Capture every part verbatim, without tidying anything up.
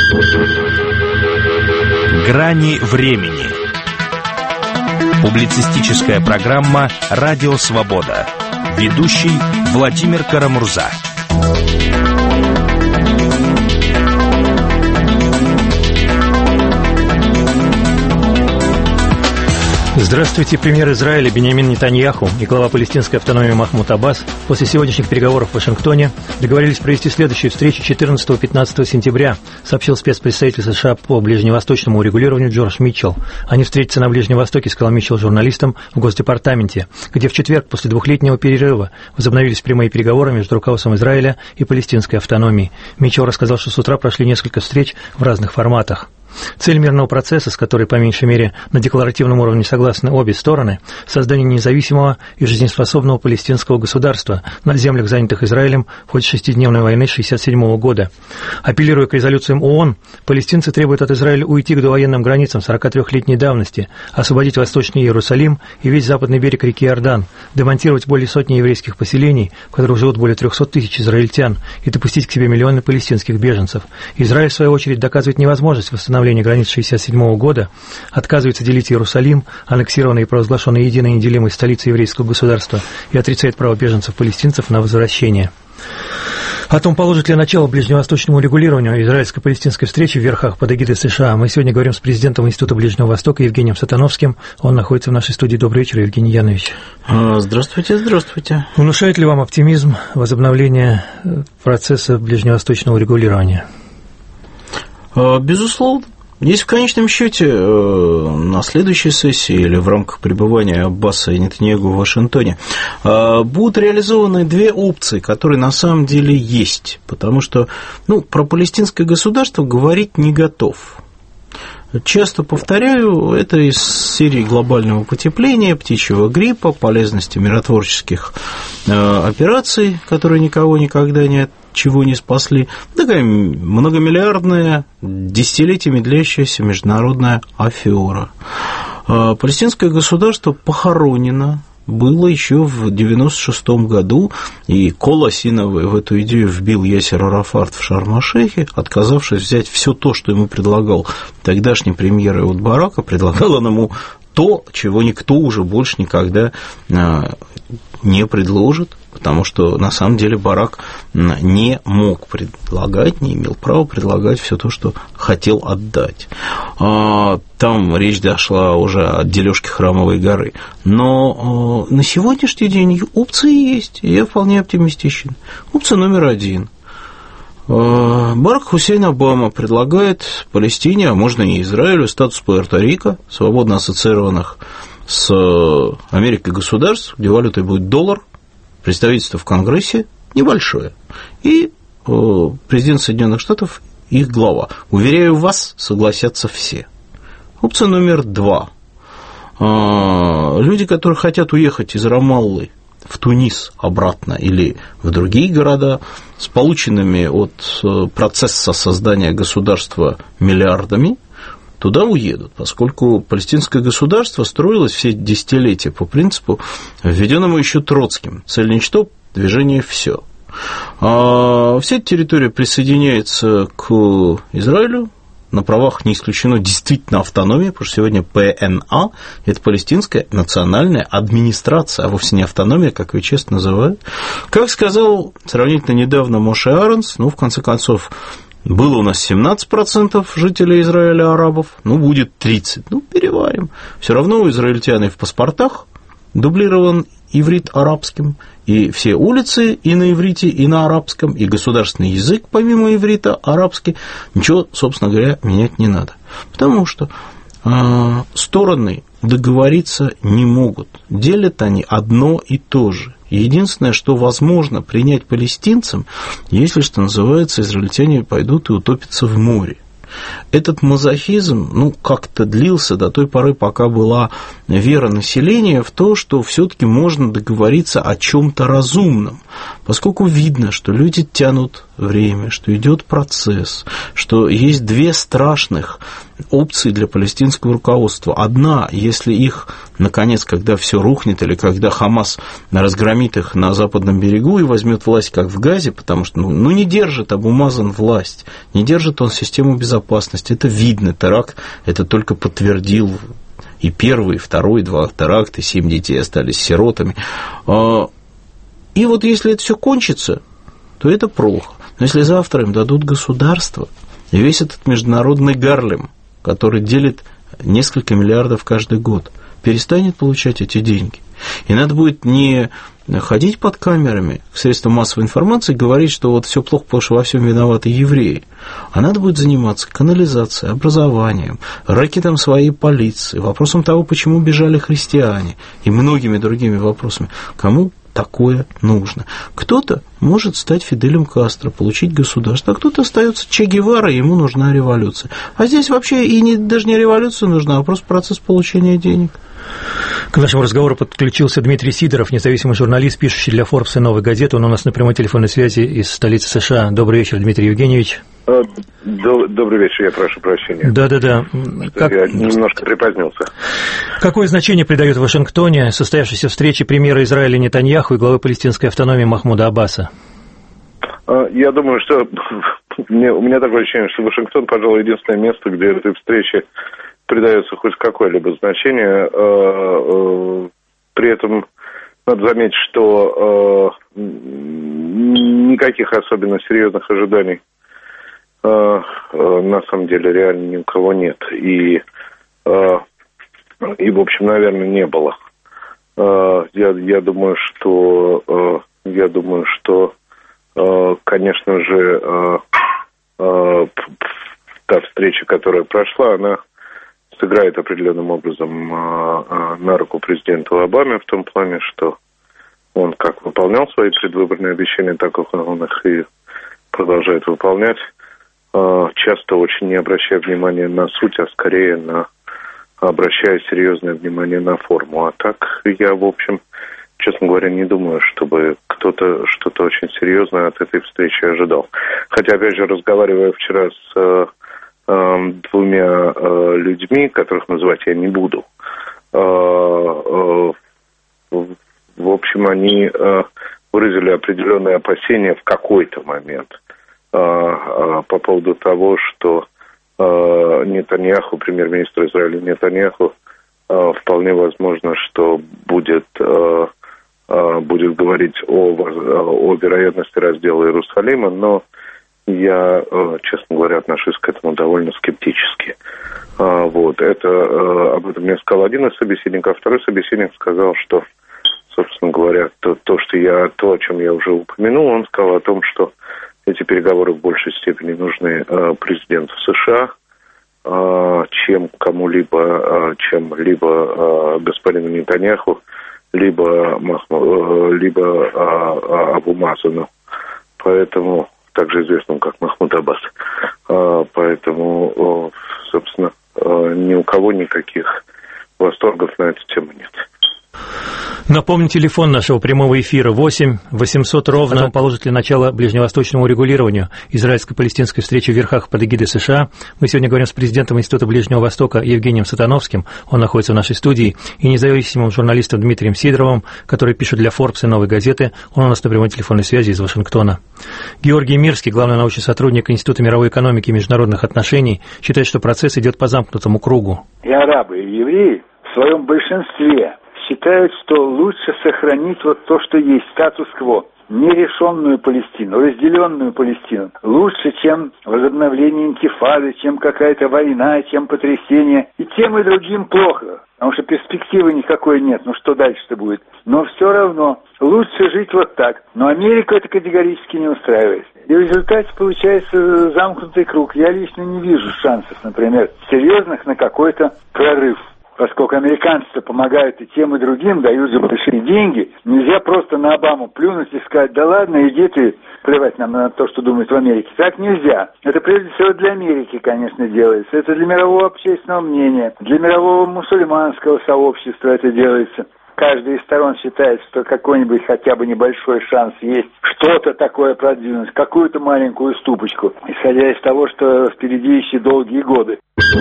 Грани времени. Публицистическая программа «Радио Свобода». Ведущий Владимир Карамурза. Здравствуйте. Премьер Израиля Биньямин Нетаньяху и глава палестинской автономии Махмуд Аббас после сегодняшних переговоров в Вашингтоне договорились провести следующую встречу четырнадцатого-пятнадцатого сентября, сообщил спецпредставитель США по ближневосточному урегулированию Джордж Митчелл. Они встретятся на Ближнем Востоке, сказал Митчелл журналистам в Госдепартаменте, где в четверг после двухлетнего перерыва возобновились прямые переговоры между руководством Израиля и палестинской автономией. Митчелл рассказал, что с утра прошли несколько встреч в разных форматах. Цель мирного процесса, с которой, по меньшей мере, на декларативном уровне согласны обе стороны, создание независимого и жизнеспособного палестинского государства на землях, занятых Израилем в ходе шестидневной войны шестьдесят седьмого года. Апеллируя к резолюциям ООН, палестинцы требуют от Израиля уйти к довоенным границам сорокатрёхлетней давности, освободить Восточный Иерусалим и весь западный берег реки Иордан, демонтировать более сотни еврейских поселений, в которых живут более трехсот тысяч израильтян, и допустить к себе миллионы палестинских беженцев. Израиль, в свою очередь, доказывает невозможность восстановления границ шестьдесят седьмого года, отказывается делить Иерусалим, аннексированный и провозглашенный единой неделимой столицей еврейского государства, и отрицает право беженцев-палестинцев на возвращение. О том, положит ли начало ближневосточному регулированию израильско-палестинской встречи в верхах под эгидой США, мы сегодня говорим с президентом Института Ближнего Востока Евгением Сатановским. Он находится в нашей студии. Добрый вечер, Евгений Янович. Здравствуйте, здравствуйте. Внушает ли вам оптимизм возобновления процесса ближневосточного регулирования? Безусловно. Если в конечном счете на следующей сессии или в рамках пребывания Аббаса и Нетаньяху в Вашингтоне будут реализованы две опции, которые на самом деле есть, потому что ну, про палестинское государство говорить не готов. Часто повторяю, это из серии глобального потепления, птичьего гриппа, полезности миротворческих операций, которые никого никогда не от чего не спасли. Такая многомиллиардная, десятилетиями длящаяся международная афера. Палестинское государство похоронено было еще в девяносто шестом году, и кол осиновый в эту идею вбил Ясер Арафат в Шарм-эль-Шейхе, отказавшись взять все то, что ему предлагал тогдашний премьер Эхуд Барака, предлагал он ему то, чего никто уже больше никогда не предложит, потому что на самом деле Барак не мог предлагать, не имел права предлагать все то, что хотел отдать. Там речь дошла уже о дележке Храмовой горы. Но на сегодняшний день опции есть, и я вполне оптимистичен. Опция номер один. Барак Хусейн Обама предлагает Палестине, а можно и Израилю, статус Пуэрто-Рико, свободно ассоциированных с Америкой государств, где валютой будет доллар, представительство в Конгрессе небольшое, и президент Соединенных Штатов их глава. Уверяю вас, согласятся все. Опция номер два. Люди, которые хотят уехать из Рамаллы в Тунис обратно или в другие города с полученными от процесса создания государства миллиардами, туда уедут, поскольку палестинское государство строилось все десятилетия по принципу, введенному еще Троцким: цель ничто, движение все. А вся эта территория присоединяется к Израилю на правах, не исключено, действительно автономии, потому что сегодня ПНА – это палестинская национальная администрация, а вовсе не автономия, как ее честно называют. Как сказал сравнительно недавно Моше Аронс, ну, в конце концов, было у нас семнадцать процентов жителей Израиля арабов, ну, будет тридцать процентов, ну, переварим. Все равно у израильтян и в паспортах дублирован иврит арабским, и все улицы и на иврите, и на арабском, и государственный язык, помимо иврита, арабский, ничего, собственно говоря, менять не надо. Потому что э, стороны договориться не могут, делят они одно и то же. Единственное, что возможно принять палестинцам, если, что называется, израильтяне пойдут и утопятся в море. Этот мазохизм, ну, как-то длился до той поры, пока была вера населения в то, что все-таки можно договориться о чем-то разумном. поскольку видно, что люди тянут время, что идет процесс, что есть две страшных опции для палестинского руководства. Одна, если их, наконец, когда все рухнет, или когда Хамас разгромит их на западном берегу и возьмет власть, как в Газе, потому что ну, ну, не держит Абу Мазан власть, не держит он систему безопасности. Это видно, теракт это только подтвердил. И первый, и второй, два теракта, семь детей остались сиротами. И вот если это все кончится, то это плохо. Но если завтра им дадут государство, и весь этот международный Гарлем, который делит несколько миллиардов каждый год, перестанет получать эти деньги. И надо будет не ходить под камерами к средствам массовой информации и говорить, что вот все плохо, потому что во всем виноваты евреи. А надо будет заниматься канализацией, образованием, рэкетом своей полиции, вопросом того, почему бежали христиане и многими другими вопросами. Кому такое нужно? Кто-то может стать Фиделем Кастро, получить государство, а кто-то остается Че Гевара, ему нужна революция. А здесь вообще и не, даже не революция нужна, а просто процесс получения денег. К нашему разговору подключился Дмитрий Сидоров, независимый журналист, пишущий для Forbes и «Новой газеты». Он у нас на прямой телефонной связи из столицы США. Добрый вечер, Дмитрий Евгеньевич. Добрый вечер, я прошу прощения. Да-да-да. Как... Я немножко припозднился. Какое значение придает в Вашингтоне состоявшейся встрече премьера Израиля Нетаньяху и главы палестинской автономии Махмуда Аббаса? Я думаю, что у меня такое ощущение, что Вашингтон, пожалуй, единственное место, где этой встрече придается хоть какое-либо значение. При этом надо заметить, что никаких особенно серьезных ожиданий на самом деле реально ни у кого нет. И, и в общем, наверное, не было. Я, я думаю, что я думаю, что конечно же та встреча, которая прошла, она сыграет определенным образом на руку президенту Обаме в том плане, что он как выполнял свои предвыборные обещания, так как он их и продолжает выполнять, часто очень не обращая внимания на суть, а скорее на обращая серьезное внимание на форму. А так я, в общем, честно говоря, не думаю, чтобы кто-то что-то очень серьезное от этой встречи ожидал. Хотя, опять же, разговаривая вчера с двумя э, людьми, которых называть я не буду. Э, э, в общем, они э, выразили определенные опасения в какой-то момент э, э, по поводу того, что э, Нетаньяху, премьер-министр Израиля Нетаньяху, э, вполне возможно, что будет, э, э, будет говорить о, о вероятности раздела Иерусалима, но я, честно говоря, отношусь к этому довольно скептически. Вот. Это, об этом мне сказал один из собеседников, а второй собеседник сказал, что, собственно говоря, то, то, что я, то, о чем я уже упомянул, он сказал о том, что эти переговоры в большей степени нужны президенту США, чем кому-либо, чем либо господину Нетаньяху, либо, либо Абу Мазану. Поэтому также известным как Махмуд Аббас. Поэтому, собственно, ни у кого никаких восторгов на эту тему нет. Напомню, телефон нашего прямого эфира восемь восемьсот ровно. Потом положит ли начало ближневосточному регулированию израильско-палестинской встречи в верхах под эгидой США. Мы сегодня говорим с президентом Института Ближнего Востока Евгением Сатановским. Он находится в нашей студии. И независимым журналистом Дмитрием Сидоровым, который пишет для Forbes и «Новой газеты». Он у нас на прямой телефонной связи из Вашингтона. Георгий Мирский, главный научный сотрудник Института мировой экономики и международных отношений, считает, что процесс идет по замкнутому кругу. И арабы, и евреи в своем большинстве считают, что лучше сохранить вот то, что есть, статус-кво, нерешенную Палестину, разделенную Палестину, лучше, чем возобновление интифады, чем какая-то война, чем потрясение. И тем и другим плохо, потому что перспективы никакой нет, ну что дальше-то будет. Но все равно лучше жить вот так. Но Америку это категорически не устраивает. И в результате получается замкнутый круг. Я лично не вижу шансов, например, серьезных на какой-то прорыв. Поскольку американцы-то помогают и тем, и другим, дают же большие деньги, нельзя просто на Обаму плюнуть и сказать: да ладно, иди ты, плевать нам на то, что думают в Америке. Так нельзя. Это прежде всего для Америки, конечно, делается. Это для мирового общественного мнения, для мирового мусульманского сообщества это делается. каждая из сторон считает, что какой-нибудь хотя бы небольшой шанс есть что-то такое продвинуть, какую-то маленькую ступочку, исходя из того, что впереди еще долгие годы.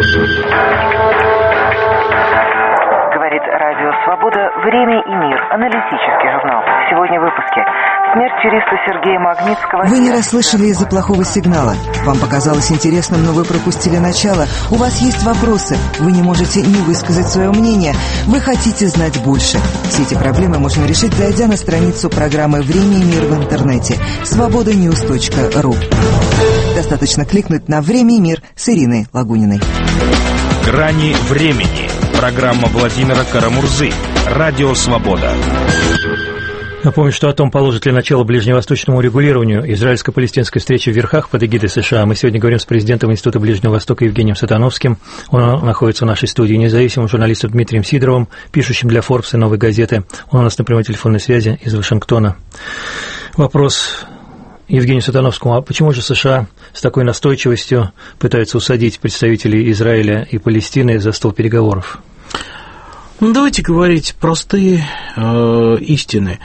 Говорит Радио Свобода «Время и мир». Аналитический журнал. Сегодня в выпуске. Смерть юриста Сергея Магнитского. Вы не расслышали из-за плохого сигнала. Вам показалось интересным, но вы пропустили начало. У вас есть вопросы. Вы не можете не высказать свое мнение. Вы хотите знать больше. Все эти проблемы можно решить, зайдя на страницу программы «Время и мир» в интернете. свобода ньюс точка ру. Достаточно кликнуть на «Время и мир» с Ириной Лагуниной. «Грани времени». Программа Владимира Карамурзы. Радио «Свобода». Напомню, что о том, положит ли начало ближневосточному регулированию израильско-палестинской встречи в Верхах под эгидой США, мы сегодня говорим с президентом Института Ближнего Востока Евгением Сатановским. Он находится в нашей студии, независимым журналистом Дмитрием Сидоровым, пишущим для Forbes и «Новой газеты». Он у нас на прямой телефонной связи из Вашингтона. Вопрос Евгению Сатановскому: а почему же США с такой настойчивостью пытаются усадить представителей Израиля и Палестины за стол переговоров? Ну, давайте говорить простые э, истины.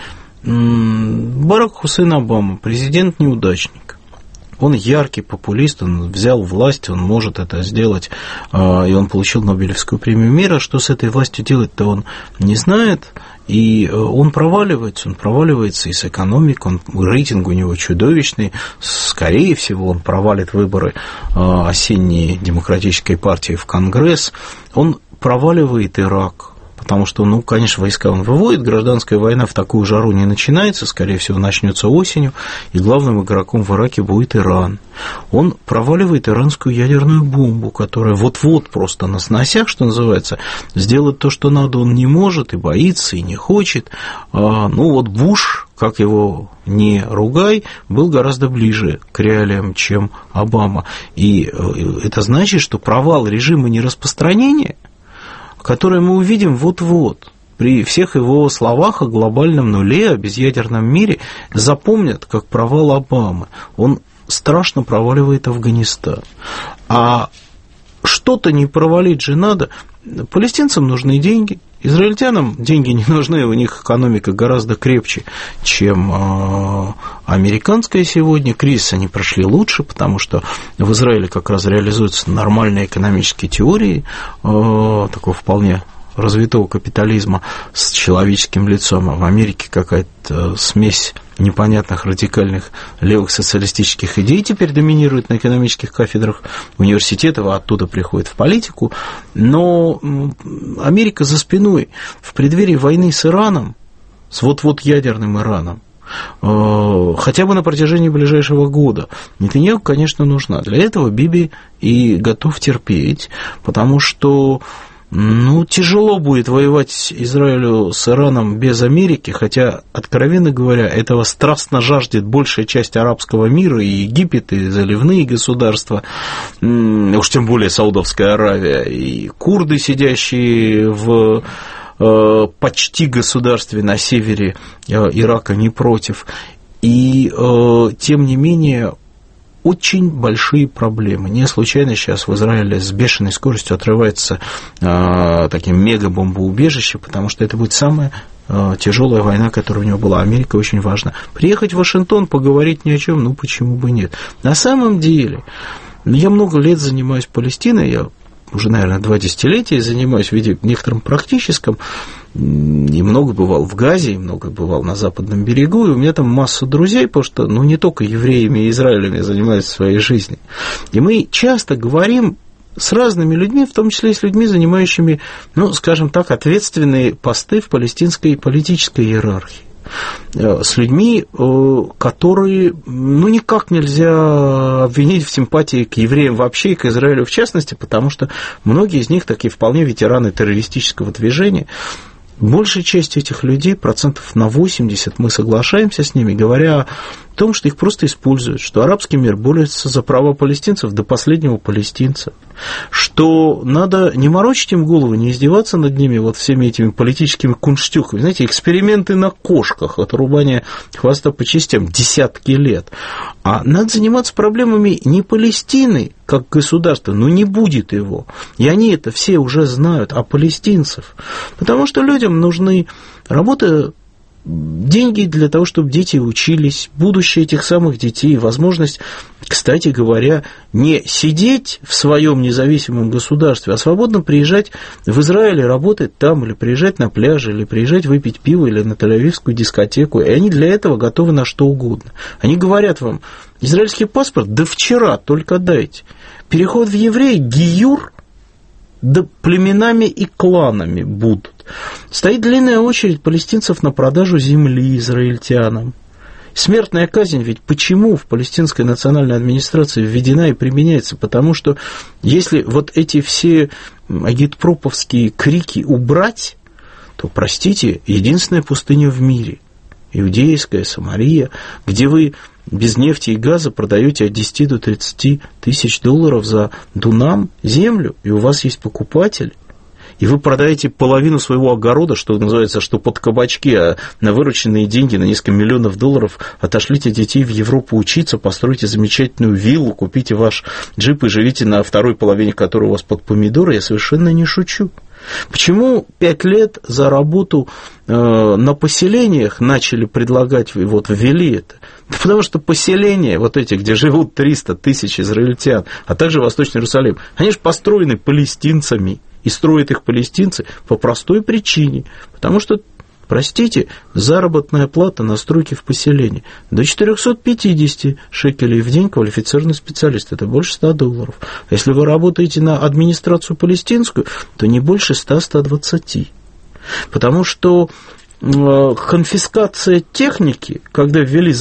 Барак Хусейн Обама, президент-неудачник. Он яркий популист, он взял власть, он может это сделать, э, и он получил Нобелевскую премию мира. Что с этой властью делать-то он не знает, и он проваливается, он проваливается и с экономикой, он, рейтинг у него чудовищный, скорее всего, он провалит выборы э, осенней демократической партии в Конгресс, он проваливает Ирак. Потому что, ну, конечно, войска он выводит, гражданская война в такую жару не начинается, скорее всего, начнется осенью, и главным игроком в Ираке будет Иран. Он проваливает иранскую ядерную бомбу, которая вот-вот просто на сносях, что называется, сделать то, что надо, он не может, и боится, и не хочет. А, ну, вот Буш, как его не ругай, был гораздо ближе к реалиям, чем Обама. И это значит, что провал режима нераспространения, которое мы увидим вот-вот, при всех его словах о глобальном нуле, о безъядерном мире, запомнят как провал Обамы. Он страшно проваливает Афганистан. А что-то не провалить же надо. Палестинцам нужны деньги, израильтянам деньги не нужны, у них экономика гораздо крепче, чем американская сегодня. Кризис они прошли лучше, потому что в Израиле как раз реализуются нормальные экономические теории, такого вполне развитого капитализма с человеческим лицом, а в Америке какая-то смесь непонятных радикальных левых социалистических идей теперь доминирует на экономических кафедрах университетов, а оттуда приходит в политику. Но Америка за спиной в преддверии войны с Ираном, с вот-вот ядерным Ираном, хотя бы на протяжении ближайшего года, Нетаньяху, конечно, нужна. Для этого Биби и готов терпеть, потому что ну, тяжело будет воевать Израилю с Ираном без Америки, хотя, откровенно говоря, этого страстно жаждет большая часть арабского мира, и Египет, и заливные государства, уж тем более Саудовская Аравия, и курды, сидящие в почти государстве на севере Ирака, не против. И, тем не менее, очень большие проблемы. Не случайно сейчас в Израиле с бешеной скоростью отрывается э, таким мега-бомбоубежище, потому что это будет самая э, тяжелая война, которая у него была. Америка очень важна. Приехать в Вашингтон, поговорить ни о чем, ну почему бы нет. На самом деле, я много лет занимаюсь Палестиной, я уже, наверное, два десятилетия занимаюсь в виде некотором практическом, и много бывал в Газе, и много бывал на Западном берегу, и у меня там масса друзей, потому что, ну, не только евреями и израильтянами занимаются в своей жизни. И мы часто говорим с разными людьми, в том числе и с людьми, занимающими, ну, скажем так, ответственные посты в палестинской политической иерархии. С людьми, которые, ну, никак нельзя обвинить в симпатии к евреям вообще и к Израилю в частности, потому что многие из них такие вполне ветераны террористического движения. Большая часть этих людей, процентов на восемьдесят, мы соглашаемся с ними, говоря о том, что их просто используют, что арабский мир борется за права палестинцев до последнего палестинца, что надо не морочить им голову, не издеваться над ними вот всеми этими политическими кунштюками, знаете, эксперименты на кошках, отрубание хвоста по частям десятки лет, а надо заниматься проблемами не Палестины как государства, но не будет его, и они это все уже знают, а палестинцев, потому что людям нужны Работа, деньги для того, чтобы дети учились, будущее этих самых детей, возможность, кстати говоря, не сидеть в своем независимом государстве, а свободно приезжать в Израиль и работать там, или приезжать на пляж, или приезжать выпить пиво, или на Тель-Авивскую дискотеку, и они для этого готовы на что угодно. Они говорят вам: израильский паспорт, да вчера, только дайте. Переход в евреи, гиюр, да племенами и кланами будут. Стоит длинная очередь палестинцев на продажу земли израильтянам. Смертная казнь ведь почему в палестинской национальной администрации введена и применяется? Потому что если вот эти все агитпроповские крики убрать, то, простите, единственная пустыня в мире, иудейская, Самария, где вы без нефти и газа продаете от десяти до тридцати тысяч долларов за дунам землю, и у вас есть покупатель, и вы продаете половину своего огорода, что называется, что под кабачки, а на вырученные деньги, на несколько миллионов долларов отошлите детей в Европу учиться, постройте замечательную виллу, купите ваш джип и живите на второй половине, которая у вас под помидоры, я совершенно не шучу. Почему пять лет за работу э, на поселениях начали предлагать, вот ввели это? Да потому что поселения, вот эти, где живут триста тысяч израильтян, а также Восточный Иерусалим, они же построены палестинцами, и строят их палестинцы по простой причине, потому что, простите, заработная плата на стройке в поселении до четыреста пятьдесят шекелей в день квалифицированный специалист, это больше ста долларов. А если вы работаете на администрацию палестинскую, то не больше ста — ста двадцати. Потому что э, конфискация техники, когда ввели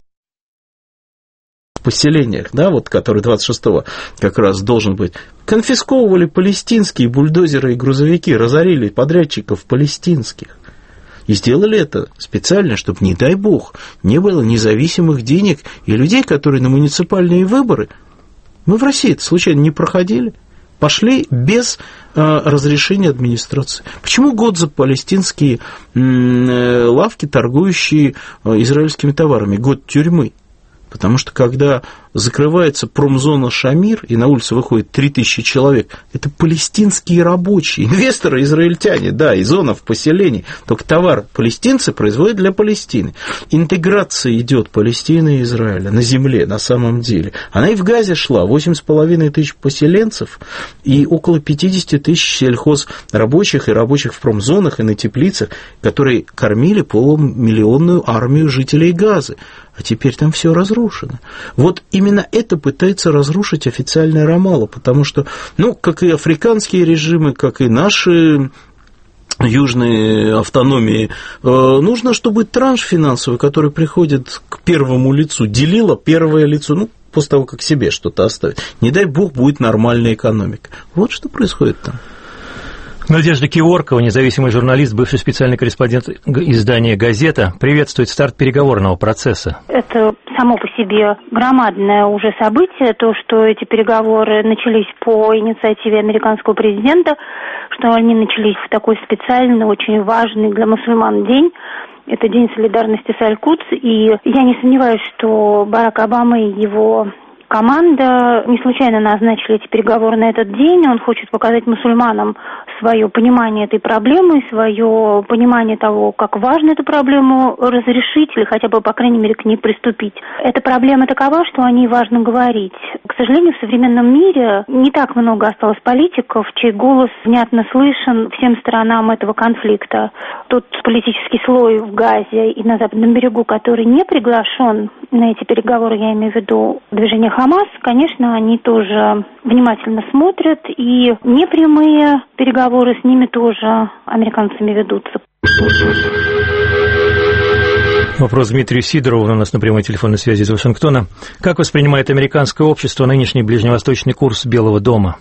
в поселениях, да, вот, который двадцать шестого как раз должен быть, конфисковывали палестинские бульдозеры и грузовики, разорили подрядчиков палестинских. И сделали это специально, чтобы, не дай бог, не было независимых денег и людей, которые на муниципальные выборы, мы в России это случайно не проходили, пошли без э, разрешения администрации. Почему год за палестинские э, лавки, торгующие э, израильскими товарами, год тюрьмы? Потому что когда закрывается промзона Шамир, и на улицу выходит три тысячи человек, это палестинские рабочие, инвесторы израильтяне, да, из зонов поселений, только товар палестинцы производят для Палестины. Интеграция идет Палестины и Израиля на земле, на самом деле. Она и в Газе шла, восемь с половиной тысяч поселенцев и около пятьдесят тысяч сельхозрабочих и рабочих в промзонах и на теплицах, которые кормили полумиллионную армию жителей Газы. А теперь там все разрушено. Вот именно это пытается разрушить официальная Рамалла, потому что, ну, как и африканские режимы, как и наши южные автономии, нужно, чтобы транш финансовый, который приходит к первому лицу, делило первое лицо, ну, после того, как себе что-то оставит. Не дай бог, будет нормальная экономика. Вот что происходит там. Надежда Киворкова, независимый журналист, бывший специальный корреспондент издания «Газета», приветствует старт переговорного процесса. Это само по себе громадное уже событие, то, что эти переговоры начались по инициативе американского президента, что они начались в такой специальный, очень важный для мусульман день. Это День солидарности с Аль-Кудс, и я не сомневаюсь, что Барак Обама и его команда не случайно назначили эти переговоры на этот день. Он хочет показать мусульманам свое понимание этой проблемы, свое понимание того, как важно эту проблему разрешить или хотя бы, по крайней мере, к ней приступить. Эта проблема такова, что о ней важно говорить. К сожалению, в современном мире не так много осталось политиков, чей голос внятно слышен всем сторонам этого конфликта. Тот политический слой в Газе и на Западном берегу, который не приглашен на эти переговоры, я имею в виду движение Хамас, конечно, они тоже внимательно смотрят, и непрямые переговоры с ними тоже американцами ведутся. Вопрос Дмитрию Сидорову у нас на прямой телефонной связи из Вашингтона. Как воспринимает американское общество нынешний ближневосточный курс Белого дома?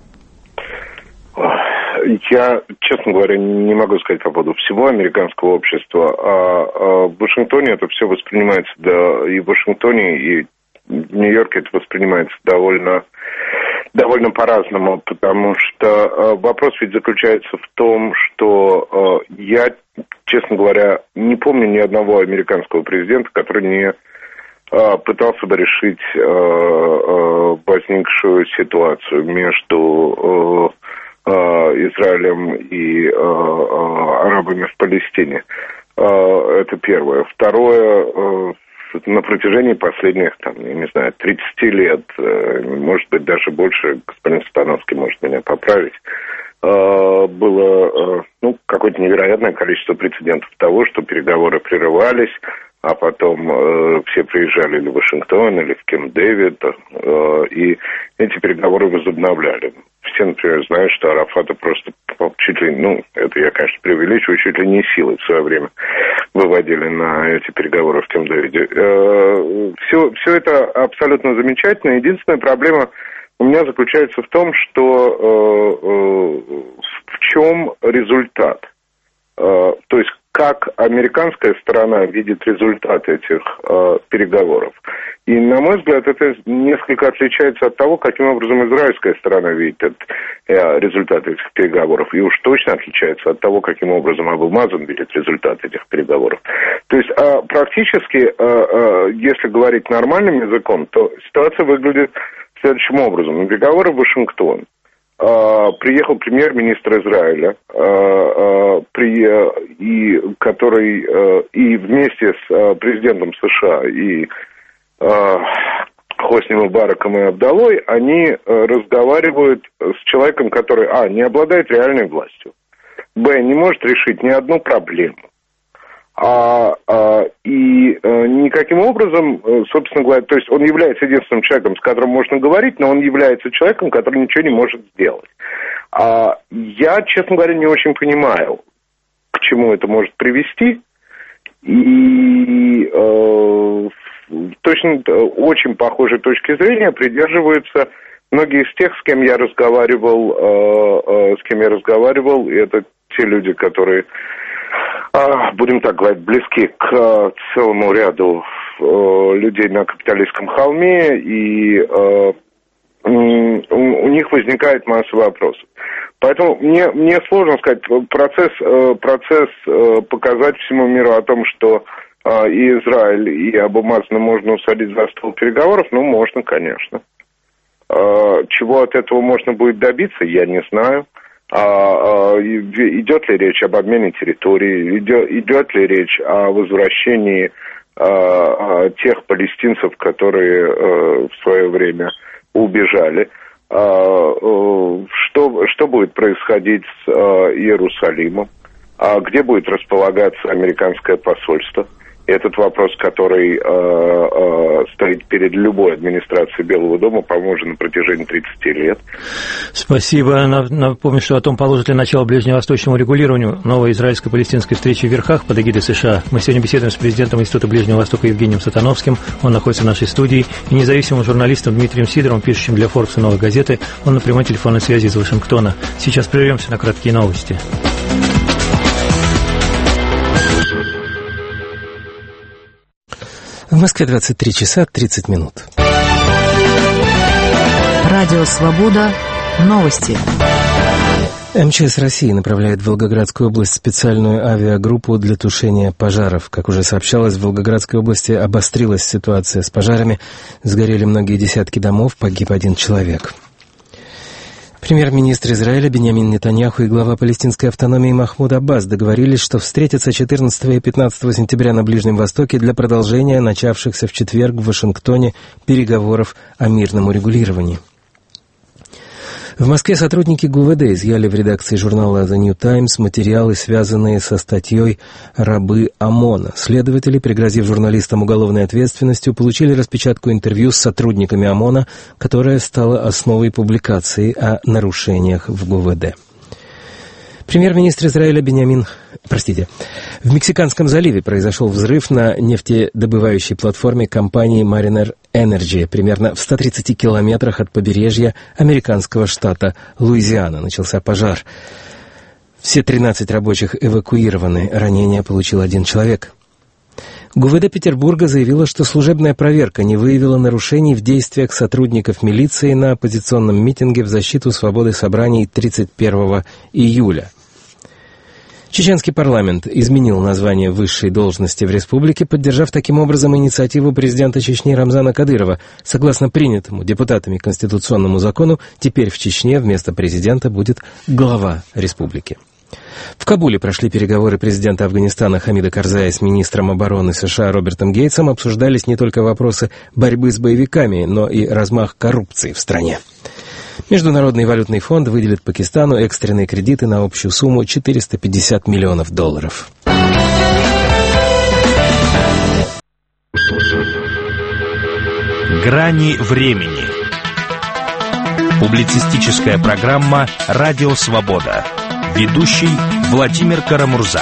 Я, честно говоря, не могу сказать по поводу всего американского общества, а в Вашингтоне это все воспринимается, да, и в Вашингтоне, и в Нью-Йорке это воспринимается довольно, довольно по-разному, потому что вопрос ведь заключается в том, что я, честно говоря, не помню ни одного американского президента, который не пытался бы решить возникшую ситуацию между Израилем и арабами в Палестине. Это первое. Второе, на протяжении последних, там, я не знаю, тридцати лет, может быть, даже больше, господин Сатановский может меня поправить, было, ну, какое-то невероятное количество прецедентов того, что переговоры прерывались, а потом э, все приезжали или в Вашингтон, или в Кемп-Дэвид, э, и эти переговоры возобновляли. Все, например, знают, что Арафата просто чуть ли, ну, это я, конечно, преувеличиваю, чуть ли не силой в свое время выводили на эти переговоры в Кемп-Дэвиде. Э, все, все это абсолютно замечательно. Единственная проблема у меня заключается в том, что э, э, в чем результат. Э, то есть как американская сторона видит результат этих э, переговоров. И, на мой взгляд, это несколько отличается от того, каким образом израильская сторона видит этот, э, результат этих переговоров. И уж точно отличается от того, каким образом Абу Мазен видит результат этих переговоров. То есть э, практически, э, э, если говорить нормальным языком, то ситуация выглядит следующим образом. На переговоры в Вашингтон приехал премьер-министр Израиля, и, который и вместе с президентом США и Хосни Мубараком и Абдалой они разговаривают с человеком, который, а, не обладает реальной властью, б, не может решить ни одну проблему, А, а, и а, никаким образом, собственно говоря, то есть он является единственным человеком, с которым можно говорить, но он является человеком, который ничего не может сделать. А, я, честно говоря, не очень понимаю, к чему это может привести, и э, точно очень похожей точки зрения придерживаются многие из тех, с кем я разговаривал, э, э, с кем я разговаривал, и это те люди, которые, будем так говорить, близки к целому ряду э, людей на капиталистском холме, и э, у, у них возникает масса вопросов. Поэтому мне, мне сложно сказать, процесс, э, процесс э, показать всему миру о том, что э, и Израиль, и Абу Мазена можно усадить за стол переговоров, ну, можно, конечно. Э, чего от этого можно будет добиться, я не знаю. А, а, идет ли речь об обмене территории, идет, идет ли речь о возвращении а, а, тех палестинцев, которые а, в свое время убежали, а, а, что, что будет происходить с а, Иерусалимом, а где будет располагаться американское посольство. Этот вопрос, который э, э, стоит перед любой администрацией Белого дома, по-моему, уже на протяжении тридцати лет. Спасибо. Напомню, что о том, положит ли начало ближневосточному регулированию новой израильско-палестинской встречи в Верхах под эгидой США. Мы сегодня беседуем с президентом Института Ближнего Востока Евгением Сатановским. Он находится в нашей студии. И независимым журналистом Дмитрием Сидоровым, пишущим для Forbes и Новой газеты. Он на прямой телефонной связи из Вашингтона. Сейчас прервемся на краткие новости. В Москве двадцать три часа тридцать минут. Радио «Свобода». Новости. МЧС России направляет в Волгоградскую область специальную авиагруппу для тушения пожаров. Как уже сообщалось, в Волгоградской области обострилась ситуация с пожарами. Сгорели многие десятки домов, погиб один человек. Премьер-министр Израиля Биньямин Нетаньяху и глава палестинской автономии Махмуд Аббас договорились, что встретятся четырнадцатого и пятнадцатого сентября на Ближнем Востоке для продолжения начавшихся в четверг в Вашингтоне переговоров о мирном урегулировании. В Москве сотрудники ГУВД изъяли в редакции журнала The New Times материалы, связанные со статьей «Рабы ОМОНа». Следователи, пригрозив журналистам уголовной ответственностью, получили распечатку интервью с сотрудниками ОМОНа, которая стала основой публикации о нарушениях в ГУВД. Премьер-министр Израиля Биньямин... Простите. В Мексиканском заливе произошел взрыв на нефтедобывающей платформе компании Mariner Energy. Примерно в ста тридцати километрах от побережья американского штата Луизиана начался пожар. Все тринадцать рабочих эвакуированы. Ранения получил один человек. ГУВД Петербурга заявила, что служебная проверка не выявила нарушений в действиях сотрудников милиции на оппозиционном митинге в защиту свободы собраний тридцать первого июля. Чеченский парламент изменил название высшей должности в республике, поддержав таким образом инициативу президента Чечни Рамзана Кадырова. Согласно принятому депутатами конституционному закону, теперь в Чечне вместо президента будет глава республики. В Кабуле прошли переговоры президента Афганистана Хамида Карзая с министром обороны США Робертом Гейтсом. Обсуждались не только вопросы борьбы с боевиками, но и размах коррупции в стране. Международный валютный фонд выделит Пакистану экстренные кредиты на общую сумму четыреста пятьдесят миллионов долларов. Грани времени. Публицистическая программа «Радио Свобода». Ведущий Владимир Карамурза.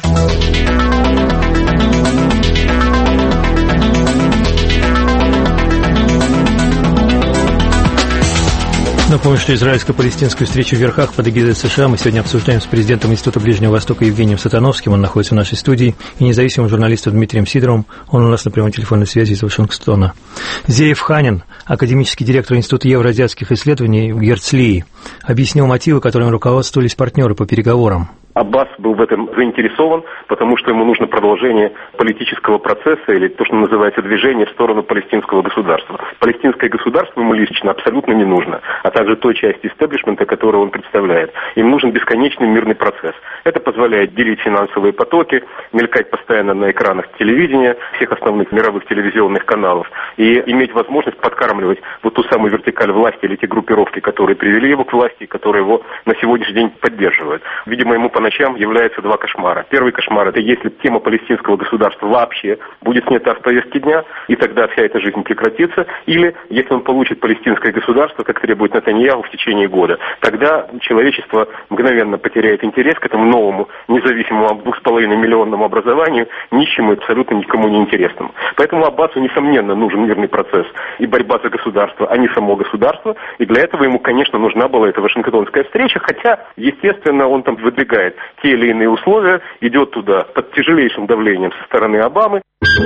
Напомню, что израильско-палестинскую встречу в Верхах под эгидой США мы сегодня обсуждаем с президентом Института Ближнего Востока Евгением Сатановским. Он находится в нашей студии. И независимым журналистом Дмитрием Сидоровым. Он у нас на прямой телефонной связи из Вашингтона. Зеев Ханин, академический директор Института евроазиатских исследований в Герцлии, объяснил мотивы, которыми руководствовались партнеры по переговорам. Аббас был в этом заинтересован, потому что ему нужно продолжение политического процесса или то, что называется движение в сторону палестинского государства. Палестинское государство ему лично абсолютно не нужно, а также той части истеблишмента, которую он представляет. Им нужен бесконечный мирный процесс. Это позволяет делить финансовые потоки, мелькать постоянно на экранах телевидения, всех основных мировых телевизионных каналов, и иметь возможность подкармливать вот ту самую вертикаль власти или те группировки, которые привели его к власти, и которые его на сегодняшний день поддерживают. Видимо, ему по ночам являются два кошмара. Первый кошмар – это если тема палестинского государства вообще будет снята с повестки дня, и тогда вся эта жизнь прекратится, или если он получит палестинское государство, как требует Нетаньяху, в течение года, тогда человечество мгновенно потеряет интерес к этому новому независимому двух с половиной миллионному образованию, нищему и абсолютно никому не интересному. Поэтому Аббасу, несомненно, нужен мирный процесс и борьба за государство, а не само государство, и для этого ему, конечно, нужна была эта Вашингтонская встреча, хотя, естественно, он там выдвигает те или иные условия, идет туда под тяжелейшим давлением со стороны Обамы.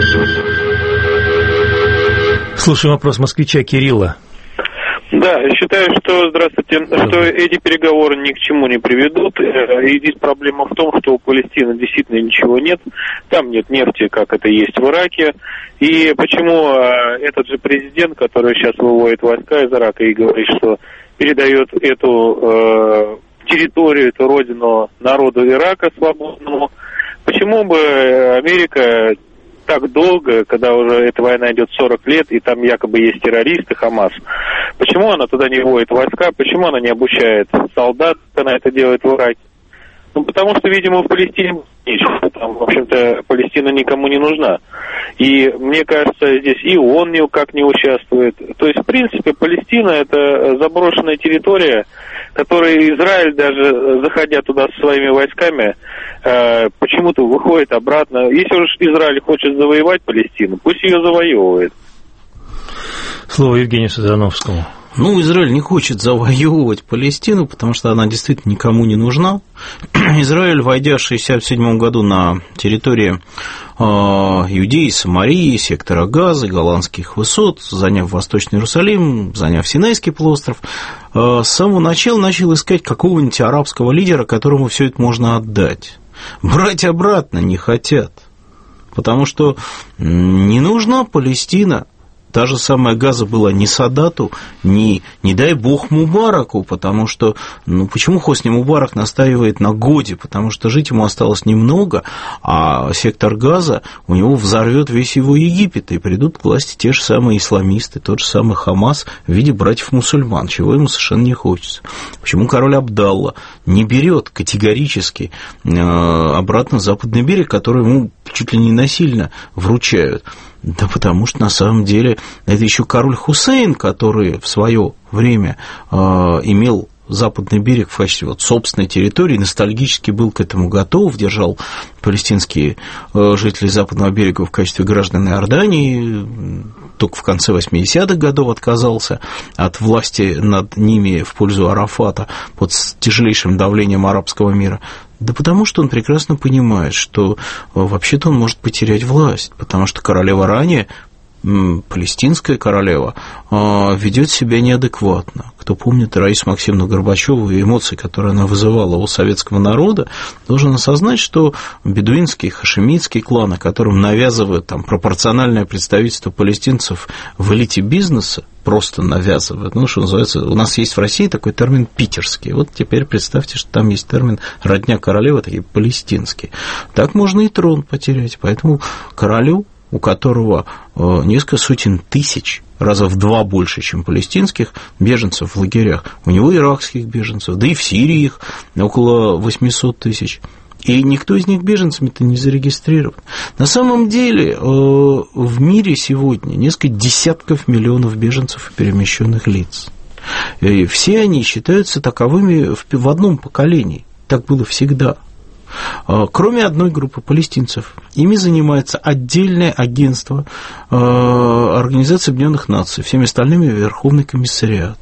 Слушаем вопрос москвича Кирилла. Да, я считаю, что, здравствуйте, что эти переговоры ни к чему не приведут. И здесь проблема в том, что у Палестины действительно ничего нет. Там нет нефти, как это есть в Ираке. И почему этот же президент, который сейчас выводит войска из Ирака и говорит, что передает эту территорию, эту родину народу Ирака свободному, почему бы Америка так долго, когда уже эта война идет сорок лет, и там якобы есть террористы, Хамас, почему она туда не вводит войска, почему она не обучает солдат, как она это делает в Ираке? Ну, потому что, видимо, в Палестине нечего. Там, в общем-то, Палестина никому не нужна. И, мне кажется, здесь и ООН никак не участвует. То есть, в принципе, Палестина – это заброшенная территория, которой Израиль, даже заходя туда со своими войсками, э, почему-то выходит обратно. Если уж Израиль хочет завоевать Палестину, пусть ее завоевывает. Слово Евгению Сазановскому. Ну, Израиль не хочет завоевывать Палестину, потому что она действительно никому не нужна. Израиль, войдя в шестьдесят седьмом году на территории э, Иудеи, Самарии, сектора Газы, Голландских высот, заняв Восточный Иерусалим, заняв Синайский полуостров, э, с самого начала начал искать какого-нибудь арабского лидера, которому все это можно отдать. Брать обратно не хотят, потому что не нужна Палестина. Та же самая Газа была не Садату, не, не дай бог Мубараку, потому что, ну, почему Хосни Мубарак настаивает на годе? Потому что жить ему осталось немного, а сектор Газа, у него взорвет весь его Египет, и придут к власти те же самые исламисты, тот же самый Хамас в виде братьев-мусульман, чего ему совершенно не хочется. Почему король Абдалла не берет категорически обратно западный берег, который ему чуть ли не насильно вручают? Да потому что, на самом деле, это еще король Хусейн, который в свое время э, имел западный берег в качестве вот собственной территории, ностальгически был к этому готов, держал палестинские э, жители западного берега в качестве граждан Иордании, только в конце восьмидесятых годов отказался от власти над ними в пользу Арафата под тяжелейшим давлением арабского мира. Да потому что он прекрасно понимает, что вообще-то он может потерять власть, потому что королева ранее палестинская королева ведет себя неадекватно. Кто помнит Раису Максимовну Горбачеву и эмоции, которые она вызывала у советского народа, должен осознать, что бедуинский, хашемитский кланы, которым навязывают там, пропорциональное представительство палестинцев в элите бизнеса, просто навязывают. Ну, что называется, у нас есть в России такой термин питерский. Вот теперь представьте, что там есть термин родня королевы, такие палестинские. Так можно и трон потерять. Поэтому королю, у которого несколько сотен тысяч, раза в два больше, чем палестинских беженцев в лагерях, у него иракских беженцев, да и в Сирии их около восемьсот тысяч. И никто из них беженцами-то не зарегистрирован. На самом деле в мире сегодня несколько десятков миллионов беженцев и перемещенных лиц. И все они считаются таковыми в одном поколении. Так было всегда. Кроме одной группы палестинцев. Ими занимается отдельное агентство Организации Объединенных Наций, всеми остальными Верховный комиссариат.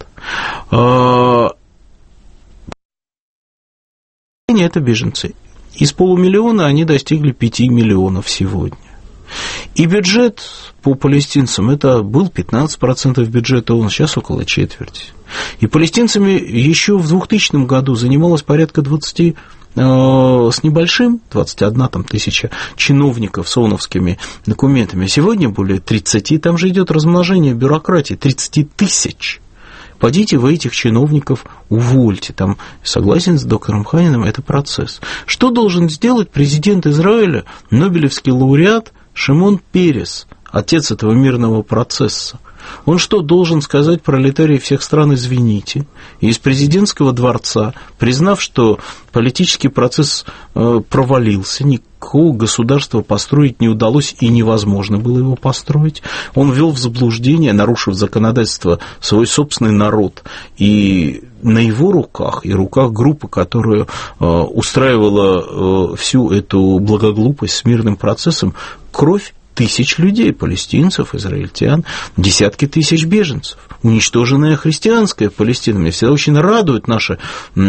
Это беженцы. Из полумиллиона они достигли пяти миллионов сегодня. И бюджет по палестинцам, это был пятнадцать процентов бюджета, он сейчас около четверти. И палестинцами еще в двухтысячном году занималось порядка двадцати с небольшим, двадцать одна там, тысяча чиновников с ООНовскими документами, а сегодня более тридцати, там же идет размножение бюрократии, тридцать тысяч. Пойдите вы этих чиновников увольте, там, согласен с доктором Ханиным, это процесс. Что должен сделать президент Израиля, нобелевский лауреат Шимон Перес, отец этого мирного процесса? Он что, должен сказать пролетарии всех стран «извините», и из президентского дворца, признав, что политический процесс провалился, никакого государства построить не удалось и невозможно было его построить, он ввел в заблуждение, нарушив законодательство, свой собственный народ, и на его руках и руках группы, которая устраивала всю эту благоглупость с мирным процессом, кровь тысяч людей, палестинцев, израильтян, десятки тысяч беженцев, уничтоженная христианская Палестина. Меня всегда очень радуют наши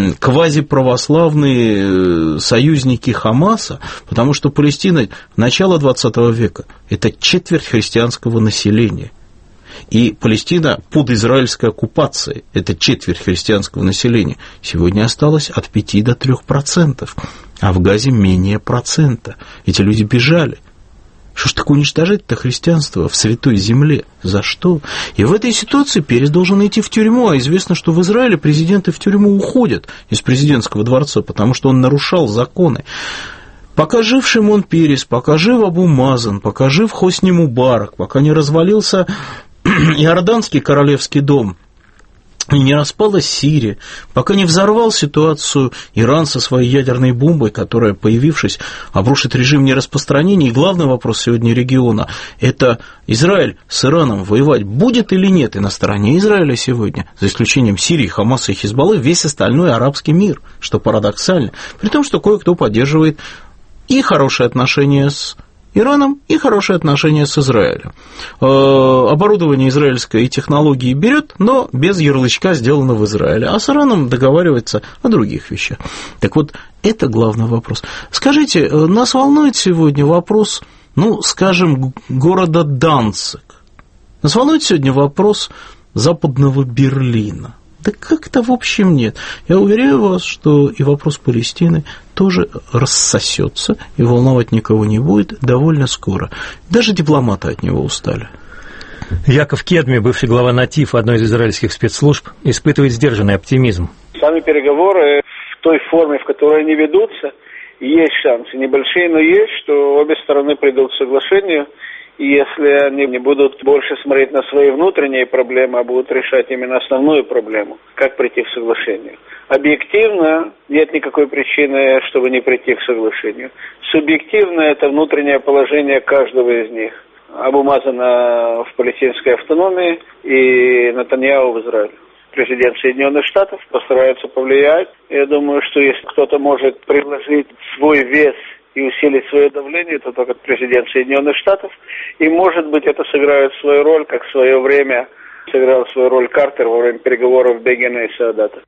квазиправославные союзники Хамаса, потому что Палестина начала двадцатого века – это четверть христианского населения. И Палестина под израильской оккупацией – это четверть христианского населения. Сегодня осталось от пяти до трёх процентов, а в Газе менее процента. Эти люди бежали. Что ж такое уничтожать-то христианство в святой земле? За что? И в этой ситуации Перес должен идти в тюрьму, а известно, что в Израиле президенты в тюрьму уходят из президентского дворца, потому что он нарушал законы. Пока жив Шимон Перес, пока жив Абу Мазан, пока жив Хосни Мубарак, пока не развалился Иорданский королевский дом, и не распалась Сирия, пока не взорвал ситуацию Иран со своей ядерной бомбой, которая, появившись, обрушит режим нераспространения. И главный вопрос сегодня региона – это Израиль с Ираном воевать будет или нет? И на стороне Израиля сегодня, за исключением Сирии, Хамаса и Хизбаллы, весь остальной арабский мир, что парадоксально. При том, что кое-кто поддерживает и хорошие отношения с Ираном и хорошие отношения с Израилем. Оборудование израильское и технологии берет, но без ярлычка сделано в Израиле, а с Ираном договаривается о других вещах. Так вот, это главный вопрос. Скажите, нас волнует сегодня вопрос, ну, скажем, города Данциг. Нас волнует сегодня вопрос Западного Берлина. Да как-то в общем нет. Я уверяю вас, что и вопрос Палестины тоже рассосется, и волновать никого не будет довольно скоро. Даже дипломаты от него устали. Яков Кедми, бывший глава НАТИФ, одной из израильских спецслужб, испытывает сдержанный оптимизм. Сами переговоры в той форме, в которой они ведутся, есть шансы. Небольшие, но есть, что обе стороны придут к соглашению. И если они не будут больше смотреть на свои внутренние проблемы, а будут решать именно основную проблему, как прийти к соглашению. Объективно нет никакой причины, чтобы не прийти к соглашению. Субъективно это внутреннее положение каждого из них. Абу Мазана в палестинской автономии и Нетаньяху в Израиле. Президент Соединенных Штатов постарается повлиять. Я думаю, что если кто-то может предложить свой вес и усилить свое давление, то только президент Соединенных Штатов. И, может быть, это сыграет свою роль, как в свое время сыграл свою роль Картер во время переговоров Бегина и Саадата.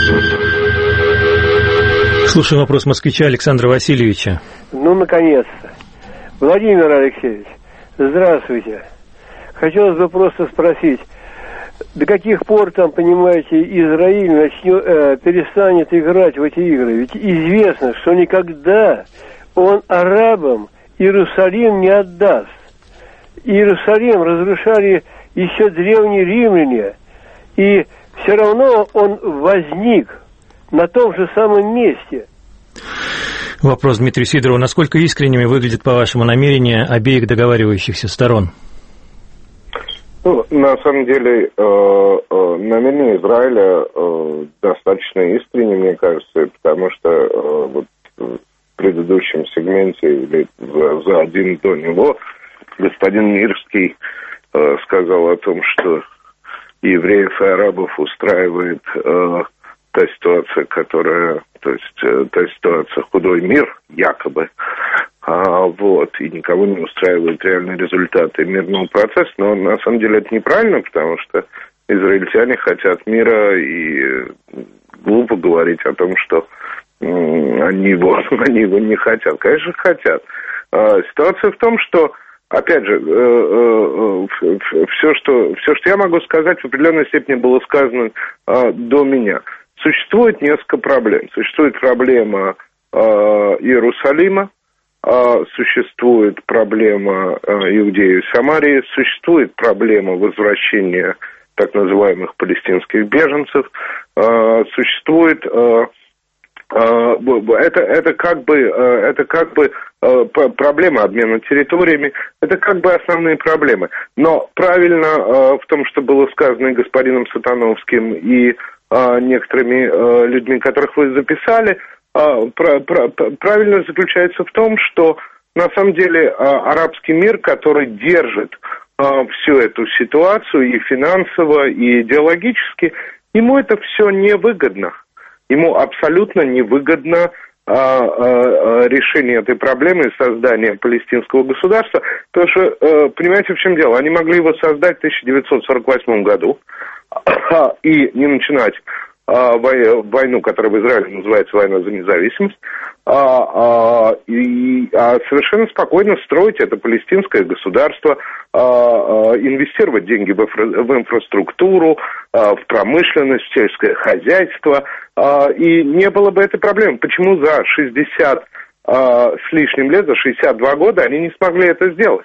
Слушаем вопрос москвича Александра Васильевича. Ну, наконец-то. Владимир Алексеевич, здравствуйте. хотелось бы просто спросить, до каких пор там, понимаете, Израиль начнет, э, перестанет играть в эти игры? Ведь известно, что никогда он арабам Иерусалим не отдаст. Иерусалим разрушали еще древние римляне, и все равно он возник на том же самом месте. Вопрос Дмитрию Сидорову. Насколько искренними выглядят, по-вашему, намерения обеих договаривающихся сторон? Ну, на самом деле, э, э, намерения Израиля э, достаточно искренние, мне кажется, потому что э, вот в предыдущем сегменте или за, за один до него господин Мирский э, сказал о том, что евреев и арабов устраивает э, та ситуация, которая, то есть э, та ситуация худой мир, якобы, а, вот, и никого не устраивают реальные результаты мирного процесса, но на самом деле это неправильно, потому что израильтяне хотят мира, и глупо говорить о том, что м, они, его, они его не хотят. Конечно, хотят. А, ситуация в том, что опять же, все, что, все, что я могу сказать, в определенной степени было сказано до меня. Существует несколько проблем. Существует проблема Иерусалима, существует проблема Иудеи и Самарии, существует проблема возвращения так называемых палестинских беженцев, существует... Это, это как бы, это как бы проблема обмена территориями, это как бы основные проблемы. Но правильно в том, что было сказано и господином Сатановским, и некоторыми людьми, которых вы записали, правильно заключается в том, что на самом деле арабский мир, который держит всю эту ситуацию и финансово, и идеологически, ему это все невыгодно. Ему абсолютно невыгодно а, а, решение этой проблемы и создание палестинского государства, потому что, а, понимаете, в чем дело? Они могли его создать в тысяча девятьсот сорок восьмом году а, и не начинать а, войну, которая в Израиле называется «Война за независимость», а, а, и а совершенно спокойно строить это палестинское государство, а, а, инвестировать деньги в, инфра- в инфраструктуру, а, в промышленность, в сельское хозяйство, а, и не было бы этой проблемы. Почему за шестьдесят а, с лишним лет, за шестьдесят два года они не смогли это сделать?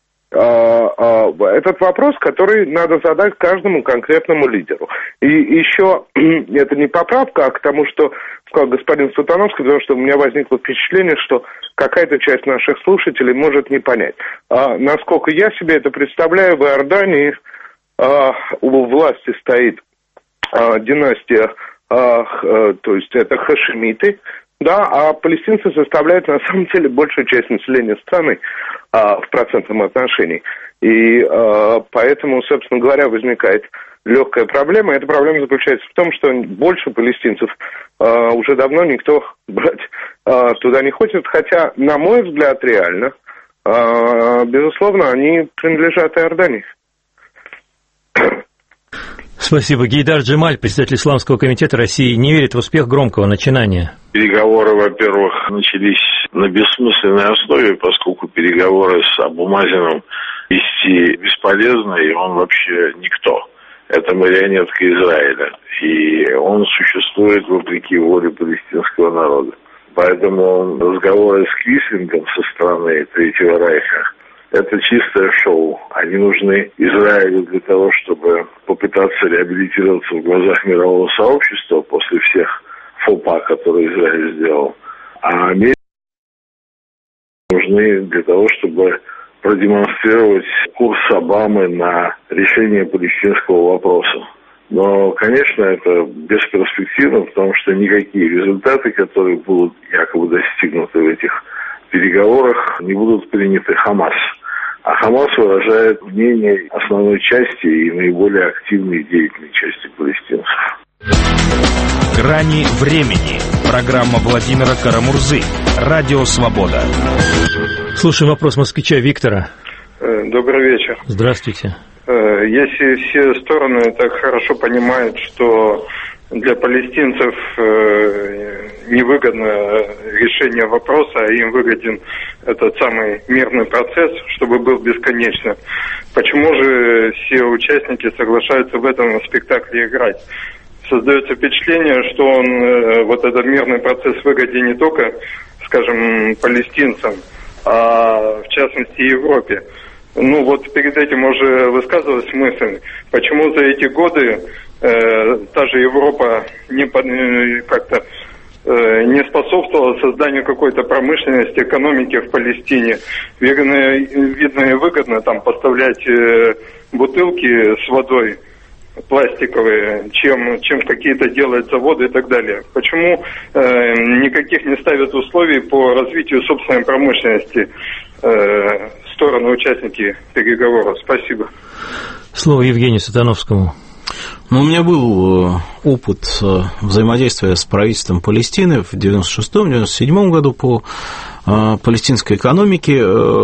Этот вопрос, который надо задать каждому конкретному лидеру. И еще это не поправка, а к тому, что сказал господин Сатановский, потому что у меня возникло впечатление, что какая-то часть наших слушателей может не понять. А, насколько я себе это представляю, в Иордании а, у власти стоит а, династия, а, а, то есть это хашемиты, да, а палестинцы составляют на самом деле большую часть населения страны а, в процентном отношении. И а, поэтому, собственно говоря, возникает легкая проблема. Эта проблема заключается в том, что больше палестинцев а, уже давно никто брать а, туда не хочет, хотя, на мой взгляд, реально, а, безусловно, они принадлежат Иордании. Спасибо. Гейдар Джемаль, председатель Исламского комитета России, не верит в успех громкого начинания. Переговоры, во-первых, начались на бессмысленной основе, поскольку переговоры с Абу Мазином вести бесполезно, и он вообще никто. Это марионетка Израиля, и он существует вопреки воле палестинского народа. Поэтому разговоры с Квислингом со стороны Третьего Рейха — это чистое шоу. Они нужны Израилю для того, чтобы попытаться реабилитироваться в глазах мирового сообщества после всех фопа, которые Израиль сделал. А Америке нужны для того, чтобы продемонстрировать курс Обамы на решение палестинского вопроса. Но, конечно, это бесперспективно, потому что никакие результаты, которые будут якобы достигнуты в этих переговорах, не будут приняты Хамас. А Хамас выражает мнение основной части и наиболее активной деятельной части палестинцев. «Грани времени». Программа Владимира Карамурзы. Радио «Свобода». Слушаем вопрос москвича Виктора. Добрый вечер. Здравствуйте. Если все стороны так хорошо понимают, что для палестинцев невыгодно решение вопроса, а им выгоден этот самый мирный процесс, чтобы был бесконечно. Почему же все участники соглашаются в этом спектакле играть? Создается впечатление, что он, вот этот мирный процесс выгоден не только, скажем, палестинцам, а в частности Европе. Ну вот перед этим уже высказывалась мысль, почему за эти годы э, та же Европа не под, э, как-то э, не способствовала созданию какой-то промышленности, экономики в Палестине. Видно, видно и выгодно там поставлять э, бутылки с водой пластиковые, чем, чем какие-то делать заводы и так далее. Почему э, никаких не ставят условий по развитию собственной промышленности э, стороны участники переговоров? Спасибо. Слово Евгению Сатановскому. Ну, у меня был опыт взаимодействия с правительством Палестины в девяносто шестом — девяносто седьмом году по палестинской экономике.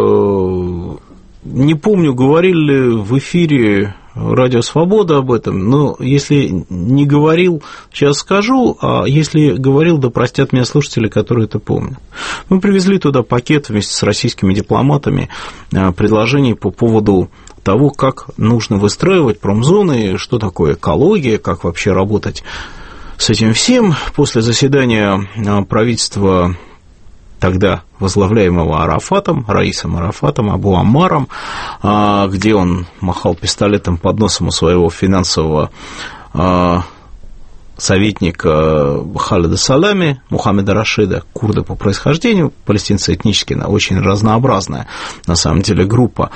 Не помню, говорили ли в эфире Радио Свобода об этом, но если не говорил, сейчас скажу, а если говорил, да простят меня слушатели, которые это помнят. Мы привезли туда пакет вместе с российскими дипломатами предложений по поводу того, как нужно выстраивать промзоны, что такое экология, как вообще работать с этим всем. После заседания правительства тогда возглавляемого Арафатом, Раисом Арафатом, Абу Аммаром, где он махал пистолетом под носом у своего финансового советника Халида Салами, Мухаммеда Рашида, курда по происхождению, палестинцы этнически очень разнообразная, на самом деле, группа,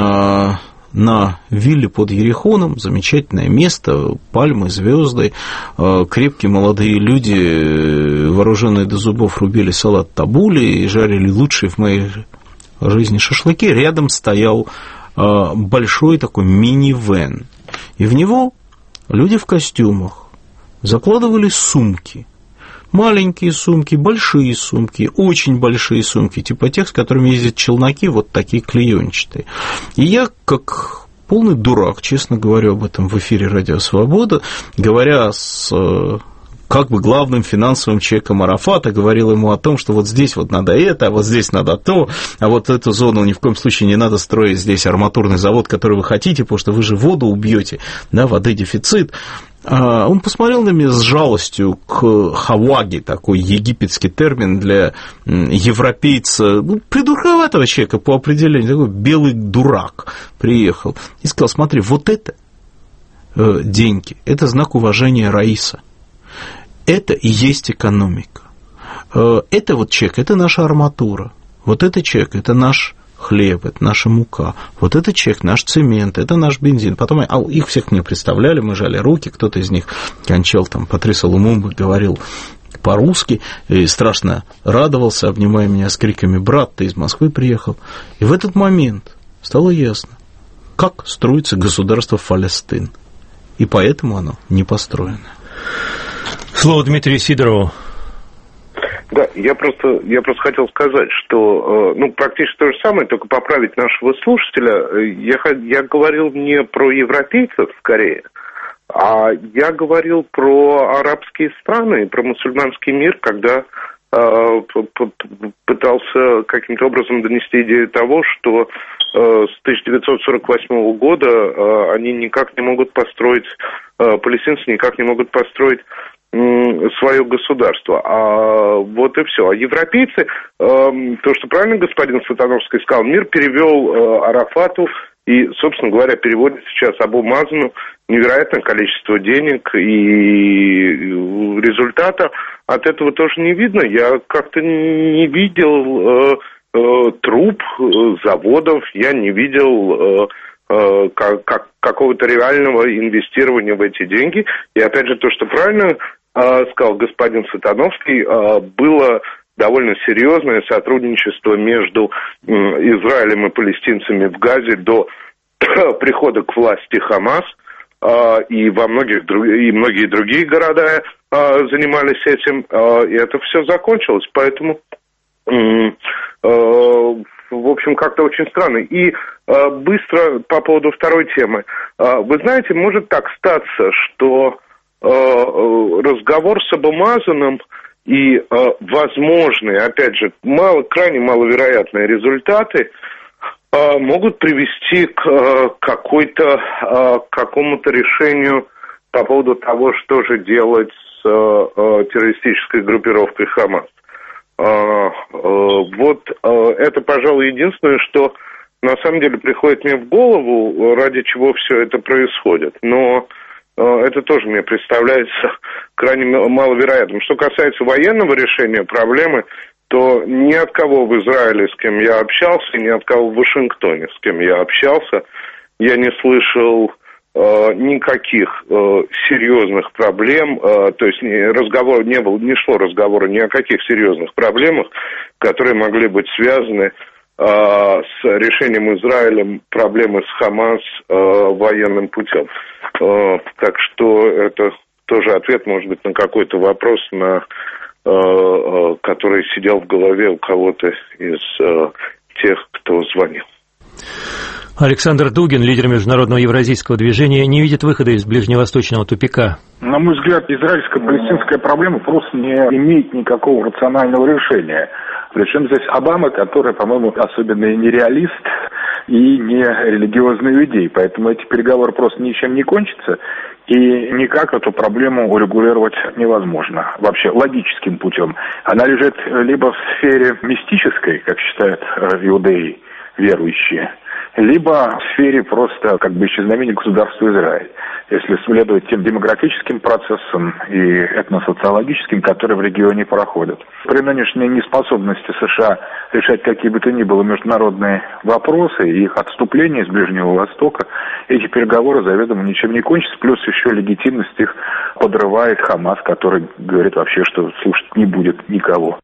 на вилле под Ерихоном, замечательное место, пальмы, звезды, крепкие молодые люди, вооруженные до зубов, рубили салат табули и жарили лучшие в моей жизни шашлыки. Рядом стоял большой такой мини-вэн, и в него люди в костюмах закладывали сумки. Маленькие сумки, большие сумки, очень большие сумки, типа тех, с которыми ездят челноки, вот такие клеенчатые. И я, как полный дурак, честно говорю об этом в эфире Радио Свобода, говоря с как бы главным финансовым человеком Арафата, говорил ему о том, что вот здесь вот надо это, а вот здесь надо то, а вот эту зону ни в коем случае не надо строить здесь арматурный завод, который вы хотите, потому что вы же воду убьете, да, воды дефицит. Он посмотрел на меня с жалостью к хаваги, такой египетский термин для европейца, ну, придурковатого человека по определению, такой белый дурак приехал, и сказал: смотри, вот это деньги, это знак уважения Раиса. Это и есть экономика. Это вот чек, это наша арматура. Вот это чек, это наш хлеб, это наша мука. Вот это чек, наш цемент, это наш бензин. Потом а их всех мне представляли, мы жали руки, кто-то из них кончал там Патрис Лумумба, говорил по-русски и страшно радовался, обнимая меня с криками: брат, ты из Москвы приехал. И в этот момент стало ясно, как строится государство Палестин. И поэтому оно не построено. Слово Дмитрию Сидорову. Да, я просто, я просто хотел сказать, что, ну, практически то же самое, только поправить нашего слушателя. Я, я говорил не про европейцев, скорее, а я говорил про арабские страны, про мусульманский мир, когда э, пытался каким-то образом донести идею того, что э, с тысяча девятьсот сорок восьмого года э, они никак не могут построить, э, палестинцы никак не могут построить свое государство. А вот и все. А европейцы, э, то, что правильно господин Сатановский сказал, мир перевел э, Арафату и, собственно говоря, переводит сейчас Абу Мазану невероятное количество денег, и результата от этого тоже не видно. Я как-то не видел э, э, труб, заводов, я не видел э, Как, как, какого-то реального инвестирования в эти деньги. И опять же, то, что правильно э, сказал господин Сатановский, э, было довольно серьезное сотрудничество между э, Израилем и палестинцами в Газе до прихода к власти Хамас, э, и во многих и многие другие города э, занимались этим, э, и это все закончилось. Поэтому э, э, в общем, как-то очень странно. И э, быстро по поводу второй темы. Э, вы знаете, может так статься, что э, разговор с Абу Мазаном и возможные, опять же, мало, крайне маловероятные результаты могут привести к какой-то, к какому-то решению по поводу того, что же делать с террористической группировкой «Хамас». Вот это, пожалуй, единственное, что на самом деле приходит мне в голову, ради чего все это происходит. Но это тоже мне представляется крайне маловероятным. Что касается военного решения проблемы, то ни от кого в Израиле, с кем я общался, ни от кого в Вашингтоне, с кем я общался, я не слышал э, никаких э, серьезных проблем, э, то есть не, разговор, не, был, не шло разговора ни о каких серьезных проблемах, которые могли быть связаны э, с решением Израилем проблемы с Хамас э, военным путем. Э, так что это тоже ответ, может быть, на какой-то вопрос, на который сидел в голове у кого-то из э, тех, кто звонил. Александр Дугин, лидер международного евразийского движения, не видит выхода из ближневосточного тупика. На мой взгляд, израильско-палестинская проблема просто не имеет никакого рационального решения. Причем здесь Обама, который, по-моему, особенно и не реалист, и не религиозный иудей. Поэтому эти переговоры просто ничем не кончатся. И никак эту проблему урегулировать невозможно. Вообще, логическим путем. Она лежит либо в сфере мистической, как считают иудеи, верующие, либо в сфере просто как бы исчезновения государства Израиль, если следовать тем демографическим процессам и этносоциологическим, которые в регионе проходят. При нынешней неспособности США решать какие бы то ни было международные вопросы и их отступление из Ближнего Востока, эти переговоры заведомо ничем не кончатся, плюс еще легитимность их подрывает Хамас, который говорит вообще, что слушать не будет никого.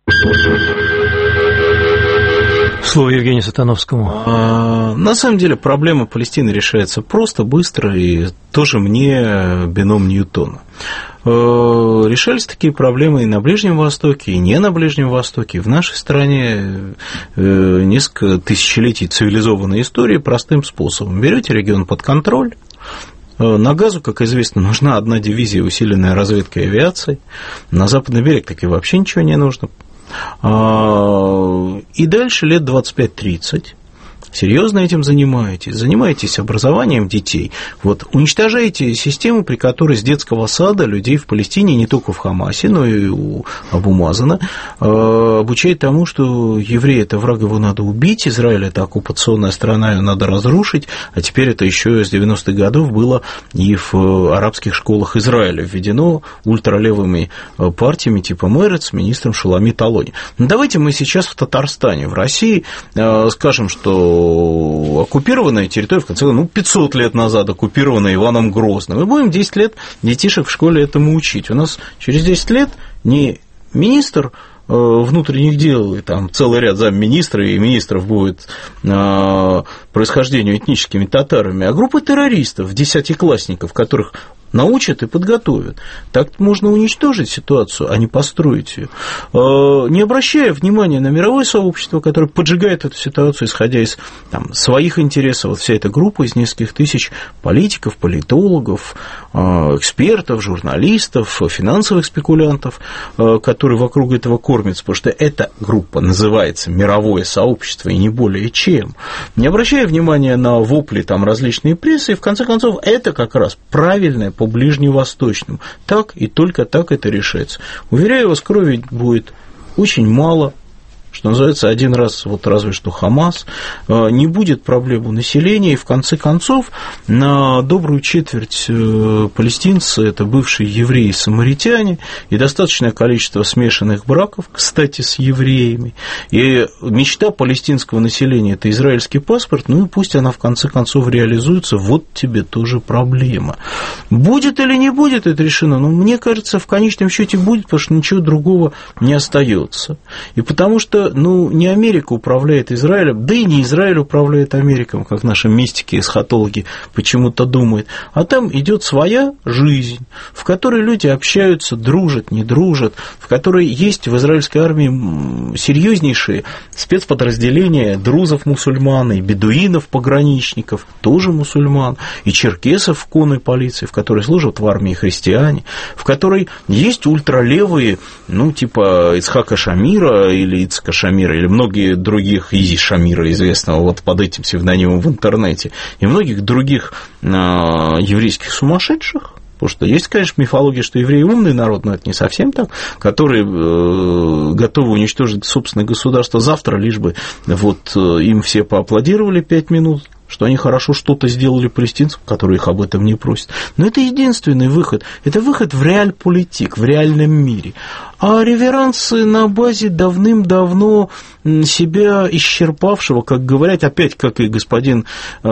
Слово Евгению Сатановскому. А, на самом деле проблема Палестины решается просто, быстро, и тоже мне бином Ньютона. А, решались такие проблемы и на Ближнем Востоке, и не на Ближнем Востоке. В нашей стране несколько тысячелетий цивилизованной истории простым способом. Берете регион под контроль. На Газу, как известно, нужна одна дивизия, усиленная разведкой и авиацией. На Западный берег так и вообще ничего не нужно. И дальше лет двадцать пять тридцать серьезно этим занимаетесь, занимаетесь образованием детей, вот, уничтожаете систему, при которой с детского сада людей в Палестине, не только в Хамасе, но и у Абу Мазана, обучает тому, что еврей – это враг, его надо убить, Израиль – это оккупационная страна, ее надо разрушить, а теперь это еще с девяностых годов было и в арабских школах Израиля введено ультралевыми партиями типа Мерец с министром Шуламит Алони. Но давайте мы сейчас в Татарстане, в России, скажем, что оккупированная территория, в конце концов, ну, пятьсот лет назад оккупированная Иваном Грозным. Мы будем десять лет детишек в школе этому учить. У нас через десять лет не министр внутренних дел, и там целый ряд замминистра и министров будет по происхождению этническими татарами, а группа террористов, десятиклассников, которых научат и подготовят. Так можно уничтожить ситуацию, а не построить ее. Не обращая внимания на мировое сообщество, которое поджигает эту ситуацию, исходя из там, своих интересов. Вот вся эта группа из нескольких тысяч политиков, политологов, экспертов, журналистов, финансовых спекулянтов, которые вокруг этого кормятся, потому что эта группа называется мировое сообщество и не более чем. Не обращая внимания на вопли там, различные прессы, и в конце концов это как раз правильное по ближневосточному. Так и только так это решается. Уверяю вас, крови будет очень мало, что называется, один раз, вот разве что Хамас, не будет проблем у населения, и в конце концов на добрую четверть палестинцы – это бывшие евреи и самаритяне, и достаточное количество смешанных браков, кстати, с евреями, и мечта палестинского населения – это израильский паспорт, ну и пусть она в конце концов реализуется, вот тебе тоже проблема. Будет или не будет это решено? Ну, мне кажется, в конечном счете будет, потому что ничего другого не остается. И потому что что, ну, не Америка управляет Израилем, да и не Израиль управляет Америкой, как наши мистики, эсхатологи почему-то думают, а там идет своя жизнь, в которой люди общаются, дружат, не дружат, в которой есть в израильской армии серьезнейшие спецподразделения друзов-мусульман, и бедуинов-пограничников, тоже мусульман, и черкесов в конной полиции, в которой служат в армии христиане, в которой есть ультралевые, ну, типа Ицхака Шамира или Ицхака Шамира, или многие других, Изи Шамира, известного вот под этим псевдонимом в интернете, и многих других э, еврейских сумасшедших. Потому что есть, конечно, мифология, что евреи умный народ, но это не совсем так, которые э, готовы уничтожить собственное государство завтра, лишь бы вот им все поаплодировали пять минут, что они хорошо что-то сделали палестинцам, которые их об этом не просят. Но это единственный выход. Это выход в реальполитик, в реальном мире. А реверансы на базе давным-давно себя исчерпавшего, как говорят, опять, как и господин э,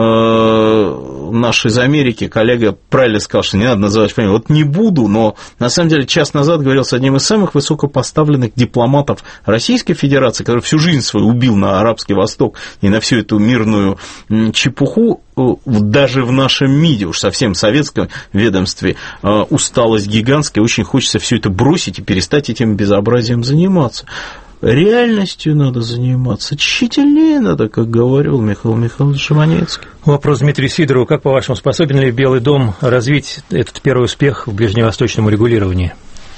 наш из Америки, коллега правильно сказал, что не надо называть фамилию. Вот не буду, но на самом деле час назад говорил с одним из самых высокопоставленных дипломатов Российской Федерации, который всю жизнь свою убил на Арабский Восток и на всю эту мирную чепуху, даже в нашем МИДе, уж совсем в советском ведомстве, усталость гигантская, очень хочется все это бросить и перестать этим безобразием заниматься. Реальностью надо заниматься, тщательнее надо, как говорил Михаил Михайлович Шиманецкий. Вопрос Дмитрию Сидорову. Как, по-вашему, способен ли Белый дом развить этот первый успех в ближневосточном урегулировании?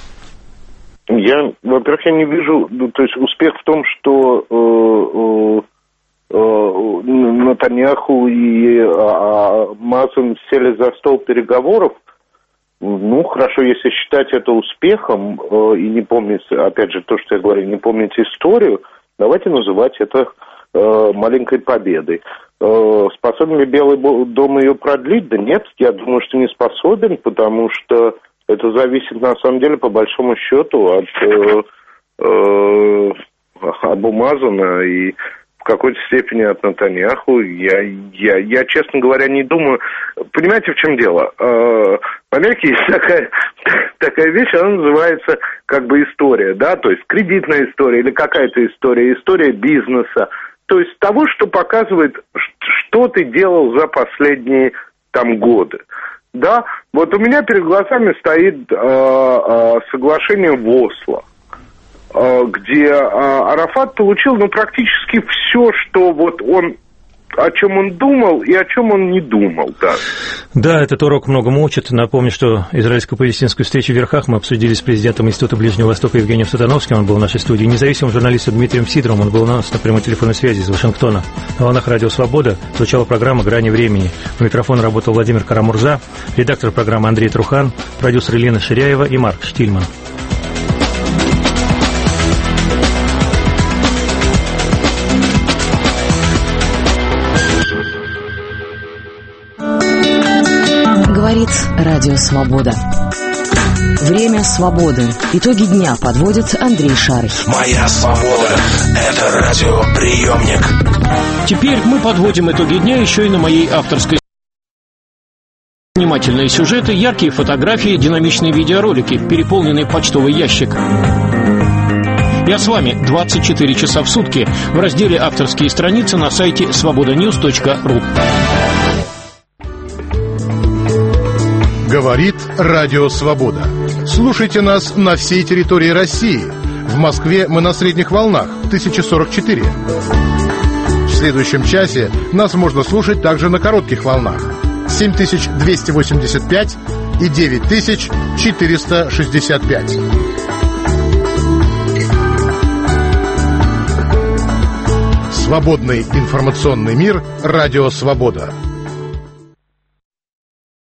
Я, во-первых, я не вижу, то есть успех в том, что э, э, Нетаньяху и Мазан сели за стол переговоров. Ну, хорошо, если считать это успехом э, и не помнить, опять же, то, что я говорю, не помнить историю, давайте называть это э, маленькой победой. Э, способен ли Белый дом ее продлить? Да нет, я думаю, что не способен, потому что это зависит, на самом деле, по большому счету, от э, э, Абу Мазана и в какой-то степени от Нетаньяху. Я, я, я, честно говоря, не думаю... Понимаете, в чем дело? В Америке есть такая, такая вещь, она называется как бы история, да, то есть кредитная история или какая-то история, история бизнеса, то есть того, что показывает, что ты делал за последние там годы. Да, вот у меня перед глазами стоит э, э, соглашение в Осло, где Арафат получил, ну, практически все, что вот он, о чем он думал и о чем он не думал, да. Да, этот урок многому учит. Напомню, что израильско-палестинскую встречу в Верхах мы обсудили с президентом Института Ближнего Востока Евгением Сатановским, он был в нашей студии, независимым журналистом Дмитрием Сидоровым, он был у нас на прямой телефонной связи из Вашингтона. На волнах Радио Свобода звучала программа «Грани времени». У микрофона работал Владимир Карамурза, редактор программы Андрей Трухан, продюсер Елена Ширяева и Марк Штильман. Говорит Радио Свобода. Время свободы. Итоги дня подводит Андрей Шарый. Моя свобода – это радиоприемник. Теперь мы подводим итоги дня еще и на моей авторской. Занимательные сюжеты, яркие фотографии, динамичные видеоролики, переполненный почтовый ящик. Я с вами двадцать четыре часа в сутки в разделе «Авторские страницы» на сайте свобода ньюс точка ру. Говорит Радио Свобода. Слушайте нас на всей территории России. В Москве мы на средних волнах тысяча сорок четыре. В следующем часе нас можно слушать также на коротких волнах семь тысяч двести восемьдесят пять и девять тысяч четыреста шестьдесят пять. Свободный информационный мир. Радио Свобода.